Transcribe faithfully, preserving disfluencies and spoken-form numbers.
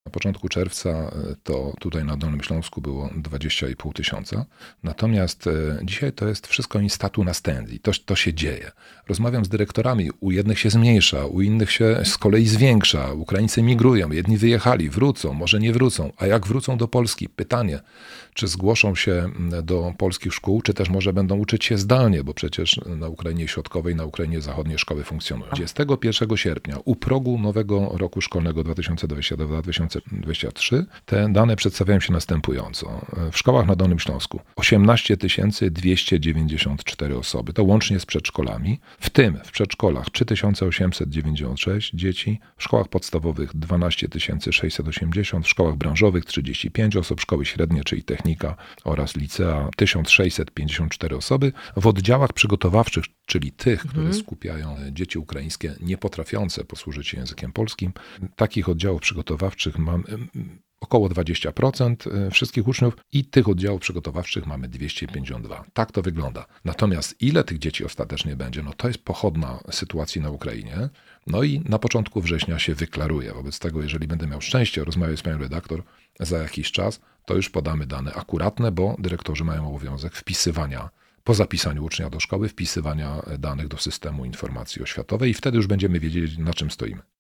Na początku czerwca to tutaj na Dolnym Śląsku było dwadzieścia i pół tysiąca. Natomiast dzisiaj to jest wszystko in statu nastendi. To, to się dzieje. Rozmawiam z dyrektorami. U jednych się zmniejsza, u innych się z kolei zwiększa. Ukraińcy migrują. Jedni wyjechali, wrócą, może nie wrócą. A jak wrócą do Polski? Pytanie, czy zgłoszą się do polskich szkół, czy też może będą uczyć się zdalnie, bo przecież na Ukrainie Środkowej, na Ukrainie Zachodniej szkoły funkcjonują. dwudziestego pierwszego sierpnia, u progu nowego roku szkolnego dwa tysiące dwudziestego dwa tysiące dwudziestego trzeciego, te dane przedstawiają się następująco. W szkołach na Dolnym Śląsku osiemnaście tysięcy dwieście dziewięćdziesiąt cztery osoby, to łącznie z przedszkolami, w tym w przedszkolach trzy tysiące osiemset dziewięćdziesiąt sześć dzieci, w szkołach podstawowych dwanaście tysięcy sześćset osiemdziesiąt, w szkołach branżowych trzydzieści pięć osób, szkoły średnie, czyli technika oraz licea tysiąc sześćset pięćdziesiąt cztery osoby, w oddziałach przygotowawczych, czyli tych, które Mhm. skupiają dzieci ukraińskie nie potrafiące posłużyć się językiem polskim, takich oddziałów przygotowawczych mam około dwadzieścia procent wszystkich uczniów i tych oddziałów przygotowawczych mamy dwieście pięćdziesiąt dwa. Tak to wygląda. Natomiast ile tych dzieci ostatecznie będzie, no to jest pochodna sytuacji na Ukrainie. No i na początku września się wyklaruje. Wobec tego, jeżeli będę miał szczęście rozmawiać z panią redaktor za jakiś czas, to już podamy dane akuratne, bo dyrektorzy mają obowiązek wpisywania po zapisaniu ucznia do szkoły, wpisywania danych do systemu informacji oświatowej i wtedy już będziemy wiedzieć, na czym stoimy.